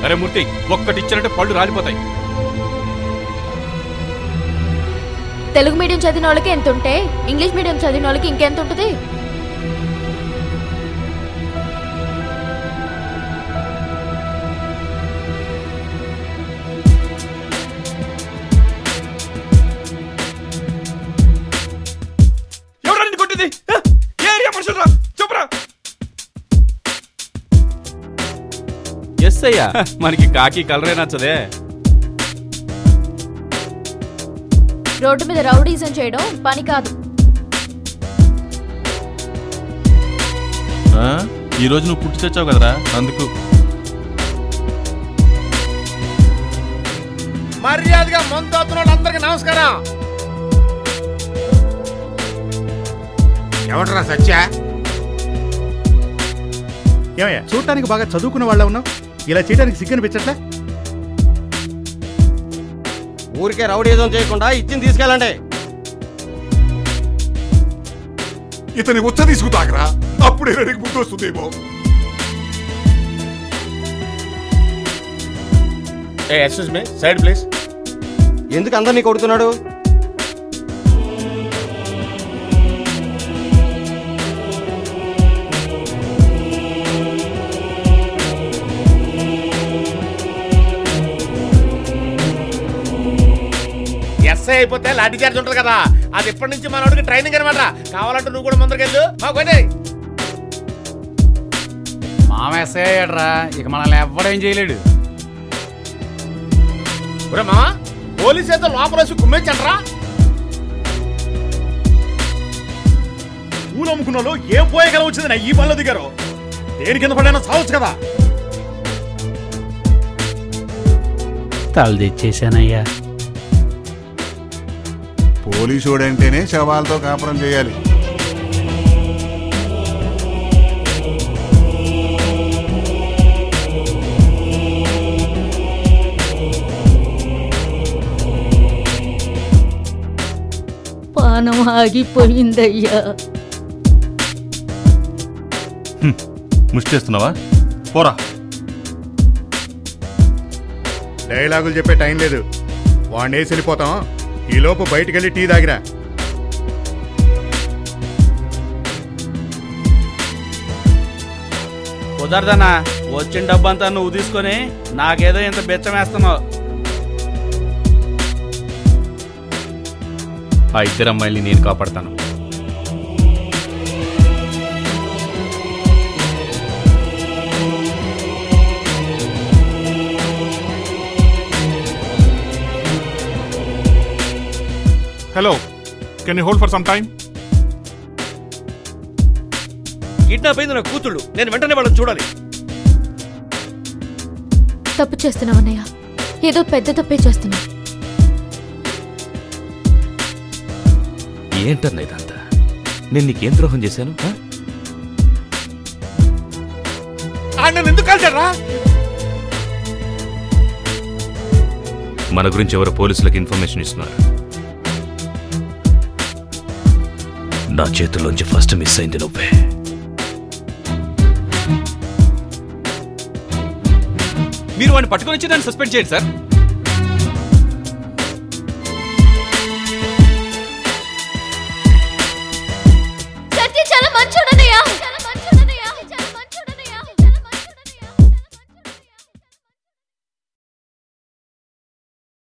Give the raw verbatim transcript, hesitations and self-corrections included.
అరే మూర్తి, ఒక్కటి ఇచ్చినట్టు పళ్ళు రాలిపోతాయి. తెలుగు మీడియం చదివిన వాళ్ళకి ఎంత ఉంటే ఇంగ్లీష్ మీడియం చదివిన వాళ్ళకి ఇంకెంత ఉంటుంది? ఎవరండి కొట్టింది? ఏరియా మనుషులరా, చెప్పరా. ఎస్ అయ్యా, మనకి కాకి కలరే నచ్చదే. రోడ్డు మీద రౌడీజం చేయడం పని కాదు. ఈ రోజు నువ్వు పుట్టి తెచ్చావు కదరా, అందుకు. మర్యాదగా మందు అవుతున్నాడు. అందరికి నమస్కారం. ఎవడరా సత్య? ఏమయ్యా, చూడటానికి బాగా చదువుకున్న వాళ్ళ ఉన్నావు, ఇలా చేయడానికి సిగ్గనిపించట్లే? ఊరికే రౌడీజం చేయకుండా ఇచ్చింది తీసుకెళ్ళండి. ఇతని ఉచ్చ తీసుకుతాకరా, అప్పుడే రెడీకి ముందు వస్తుందేమో. Excuse me, side please. ఎందుకు అందరినీ కొడుతున్నాడు? ఎస్ఐ అయిపోతే లాఠీ చార్జ్ ఉంటుంది కదా, అది ఇప్పటి నుంచి మనోడికి ట్రైనింగ్ అనమాట. కావాలంటే నువ్వు కూడా ముందరికి వెళ్ళు. మామ ఎస్ఐ అయ్యాడ్రా, ఇక మనల్ని ఎవ్వడేం చేయలేడు. మామా, పోలీసు అయితే లోపల వచ్చి కుమ్మేచ్చండ్రా. పూలు అమ్ముకున్నాలో ఏం పోయేగల వచ్చింది నా ఈ పనులు దిగారు. దేని కింద పడైనా చావచ్చు కదా. తల తెచ్చేసానయ్యా. పోలీసుడంటేనే శవాలతో కాపురం చేయాలి. పానం ఆగిపోయిందయ్యా. ముష్టేస్తున్నావా? పోరా. డైలాగులు చెప్పే టైం లేదు. వాడిని వేసి వెళ్ళిపోతాం. ఈ లోపు బయటికి వెళ్ళి టీ తాగిరా. కుదరదన్నా, వచ్చిన డబ్బంతా నువ్వు తీసుకొని నాకేదో ఇంత బెచ్చం వేస్తున్నావు. ఆ ఇద్దరు అమ్మాయిల్ని నేను కాపాడతాను. Hello, can you hold for some time? Kidnap అయింది నా కూతుళ్ళు. నేను వెంటనే వాళ్ళని చూడాలి. తప్పు చేస్తున్నావన్నయ్య, ఏదో పెద్ద తప్పే చేస్తున్నా. ఏంటన్నా ఇదంతా? నేను నీకేం ద్రోహం చేశాను? నన్ను ఎందుకు కలిసాడ్రా? మన గురించి ఎవరో పోలీసులకు ఇన్ఫర్మేషన్ ఇస్తున్నారు. నా చేతుల్లోంచి ఫస్ట్ మిస్ అయింది నువ్వే. మీరు వాడిని పట్టుకొని వచ్చి నన్ను సస్పెండ్ చేయండి సార్.